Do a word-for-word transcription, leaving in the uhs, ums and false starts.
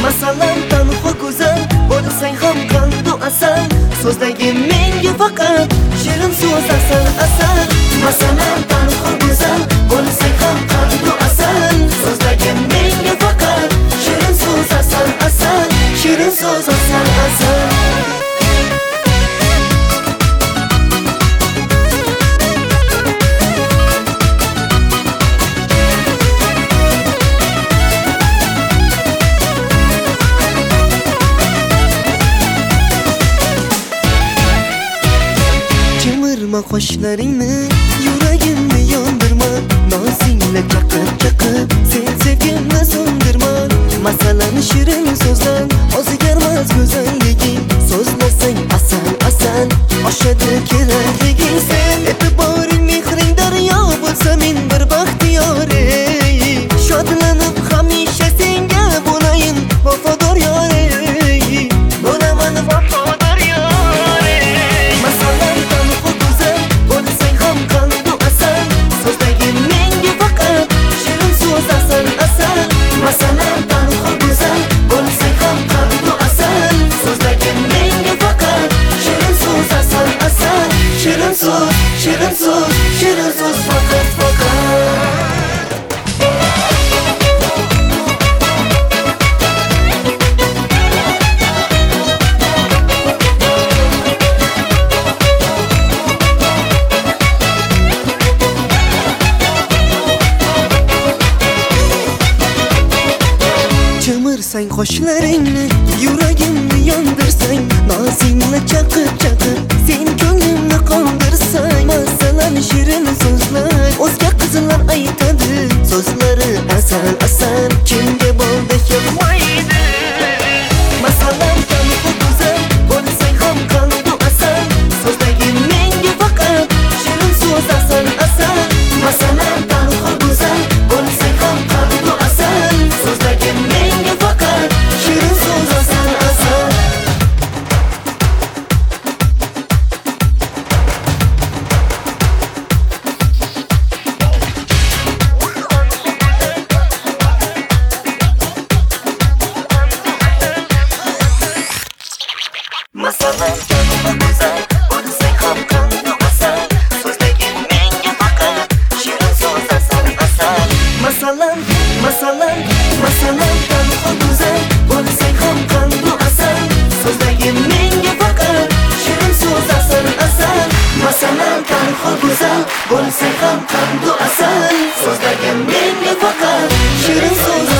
Masalan tanho go'zal bo'lsang ham qandu asal, so'zdagi menga faqat shirin so'z asal asal. Masalan tanho go'zal bo'lsang ham qandu asal, so'zdagi menga faqat shirin so'z asal asal, shirin so'z asal asal. Chimirma qoshlaringni, yuragimni yondirma, nozingni chaqib chaqib sen sevgimni so'ndirma. Masalan shirin so'zdan o'zgarmas go'zalliging, so'zlasang asal asal oshadi kerakliging. Sen e'tiboring mehring daryo bo'lsa men bir baxtiyor ey, shodlanib hamisha senga bo'layin vafodor yor ey, bo'laman vafodor yor ey. Masalan tanho go'zal bo'lsang ham qandu asal, so'zdagi menga faqat shirin so'z asal asal. Masalan tanho go'zal bo'lsang ham qandu asal, so'zdagi menga faqat shirin so'z asal asal, shirin so'z, shirin so'z, shirin so'z faqat faqat. Chimirsang qoshlaringni, yuragimni yondirsang, nozingni chaqib chaqib sen ko'nglimni qondirsang. Masalan shirin so'zlar o'zga qizlar aytadi, so'zlari asal asal kimga bo'ldi yoqmaydi. Masalan tanho go'zal bo'lsang ham qandu asal, so'zdagi menga faqat shirin so'z asal asal. Masalan tanho go'zal bo'lsang ham qandu asal, so'zdagi menga faqat shirin so'z asal asal. Masalan tanho go'zal bo'lsang ham qandu asal, so'zdagi menga faqat shirin so'z asal asal. Masalan, masalan, masalan tanho go'zal bo'lsang ham qandu asal, so'zdagi menga faqat shirin so'z asal asal. Masalan tanho go'zal bo'lsang ham qandu asal, so'zdagi menga faqat shirin so'z